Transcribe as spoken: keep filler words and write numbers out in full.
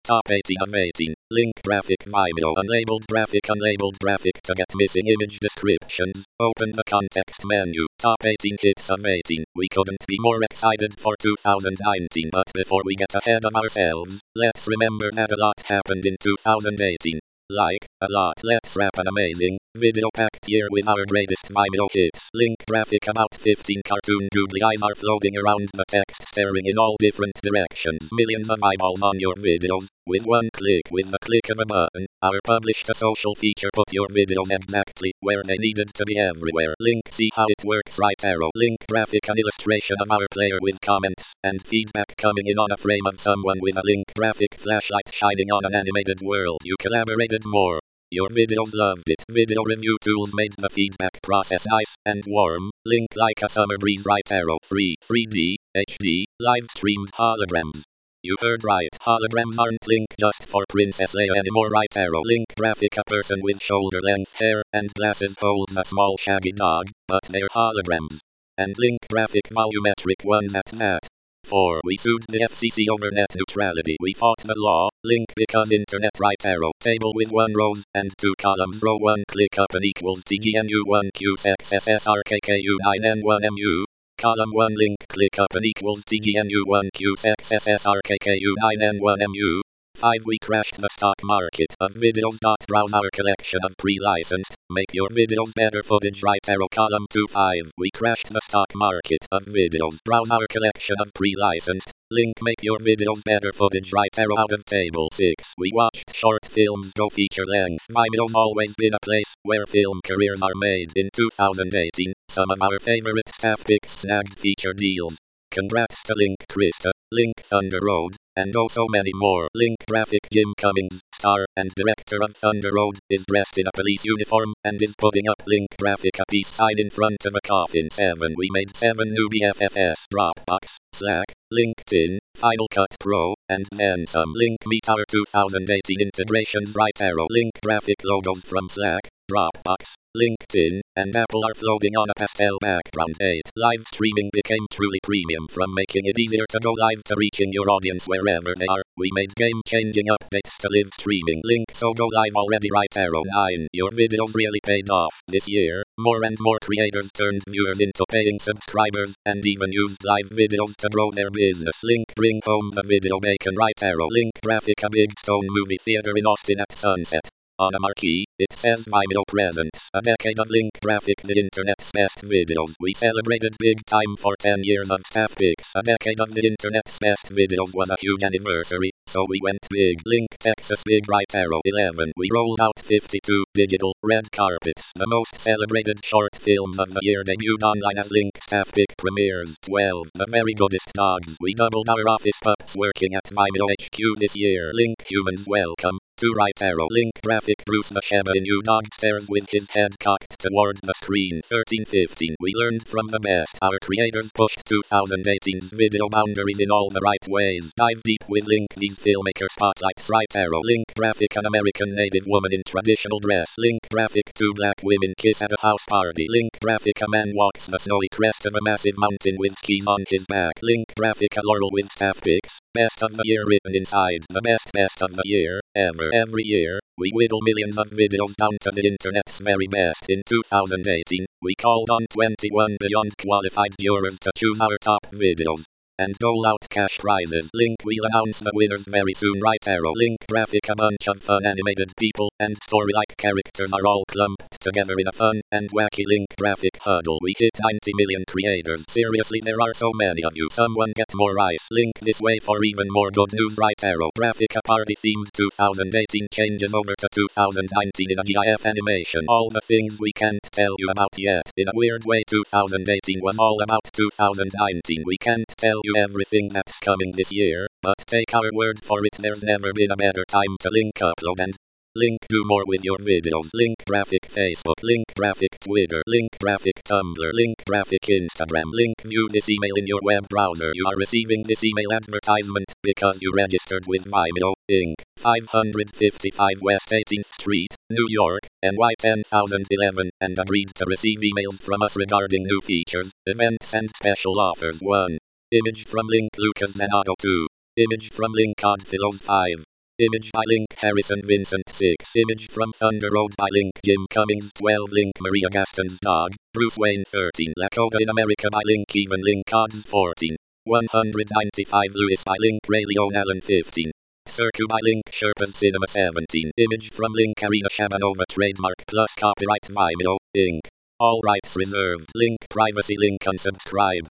Top eighteen of eighteen. Link graphic Vimeo. Unlabeled graphic. Unlabeled graphic. To get missing image descriptions, open the context menu. Top eighteen hits of eighteen. We couldn't be more excited for two thousand nineteen, but before we get ahead of ourselves, let's remember that a lot happened in two thousand eighteen. Like, a lot. Let's wrap an amazing, video-packed year with our greatest Vimeo hits. Link graphic. About fifteen cartoon googly eyes are floating around the text, staring in all different directions. Millions of eyeballs on your videos. With one click, with the click of a button, our publish to social feature put your videos exactly where they needed to be, everywhere. Link. See how it works. Right arrow. Link graphic. An illustration of our player with comments and feedback coming in on a frame of someone with a link graphic flashlight shining on an animated world. You collaborated more. Your videos loved it. Video review tools made the feedback process nice and warm. Link like a summer breeze. Right arrow. three. three D, H D, live streamed holograms. You heard right. Holograms aren't Link just for Princess Leia anymore. Right arrow. Link graphic. A person with shoulder-length hair and glasses holds a small shaggy dog, but they're holograms. And Link graphic volumetric ones at that. four. We sued the F C C over net neutrality. We fought the law. Link because internet. Right arrow. Table with one rows and two columns. Row one click up and equals T G N U one Q X S S R K K U nine N one M U. Column one link click up and equals T G N U one Q X S S R K K U nine N one M U. five. We crashed the stock market of videos. Browse our collection of pre-licensed, make your videos better footage. Right arrow. Column two. five. We crashed the stock market of videos. Browse our collection of pre-licensed, link make your videos better footage. Right arrow. Out of table. six. We watched short films go feature length. Vimeo's always been a place where film careers are made. In two thousand eighteen, some of our favorite staff picks snagged feature deals. Congrats to Link Krista, Link Thunder Road, and oh so many more. Link graphic. Jim Cummings, star and director of Thunder Road, is dressed in a police uniform and is putting up Link graphic a peace sign in front of a coffin. seven. We made seven new B F F S. Dropbox, Slack, LinkedIn, Final Cut Pro, and then some. Link meet our two thousand eighteen integrations. Right arrow. Link graphic. Logos from Slack, Dropbox, LinkedIn, and Apple are floating on a pastel background. eight. Live streaming became truly premium. From making it easier to go live to reaching your audience wherever they are, we made game-changing updates to live streaming. Link so go live already. Right arrow. nine. Your videos really paid off this year. More and more creators turned viewers into paying subscribers, and even used live videos to grow their business. Link bring home the video bacon. Right arrow. Link graphic. A big stone movie theater in Austin at sunset. On a marquee, it says Vimeo presents a decade of Link graphic, the internet's best videos. We celebrated big time for ten years of staff picks. A decade of the internet's best videos was a huge anniversary, so we went big. Link Texas big. Right arrow. eleven. We rolled out fifty-two digital red carpets. The most celebrated short films of the year debuted online as Link staff pick premieres. twelve. The very goodest dogs. We doubled our office pups working at Vimeo H Q this year. Link humans welcome. two. Right arrow. Link graphic. Bruce the Shiba Inu dog stares with his head cocked toward the screen. thirteen. fifteen. We learned from the best. Our creators pushed two thousand eighteen's video boundaries in all the right ways. Dive deep with Link these filmmaker spotlights. Right arrow. Link graphic. An American native woman in traditional dress. Link graphic. Two black women kiss at a house party. Link graphic. A man walks the snowy crest of a massive mountain with skis on his back. Link graphic. A laurel with staff picks. Best of the year written inside. The best best of the year ever. Every year, we whittle millions of videos down to the internet's very best. In two thousand eighteen, we called on twenty-one beyond qualified viewers to choose our top videos and dole out cash prizes. Link we'll announce the winners very soon. Right arrow. Link graphic. A bunch of fun animated people and story-like characters are all clumped together in a fun and wacky Link graphic huddle. We hit ninety million creators. Seriously, there are so many of you. Someone get more ice. Link this way for even more good news. Right arrow. Graphic. A party themed two thousand eighteen changes over to two thousand nineteen in a GIF animation. All the things we can't tell you about yet. In a weird way, two thousand eighteen was all about two thousand nineteen. We can't tell you everything that's coming this year, but take our word for it, there's never been a better time to Link upload and Link do more with your videos. Link graphic Facebook. Link graphic Twitter. Link graphic Tumblr. Link graphic Instagram. Link view this email in your web browser. You are receiving this email advertisement because you registered with Vimeo, Incorporated. five fifty-five West eighteenth Street, New York, N Y ten thousand eleven, and agreed to receive emails from us regarding new features, events and special offers. one. Image from Link Lucas Zenado. two. Image from Link Oddfellows. five. Image by link Harrison Vincent six. Image from Thunder Road by link Jim Cummings twelve. Link Maria Gaston's dog, Bruce Wayne thirteen. Lakota in America by link Even link Odds fourteen. one hundred ninety-five. Lewis by link Ray Leon Allen fifteen. Circu by link Sherpas Cinema seventeen. Image from link Arina Shabanova trademark plus copyright Vimeo, Incorporated. All rights reserved. Link privacy link unsubscribe.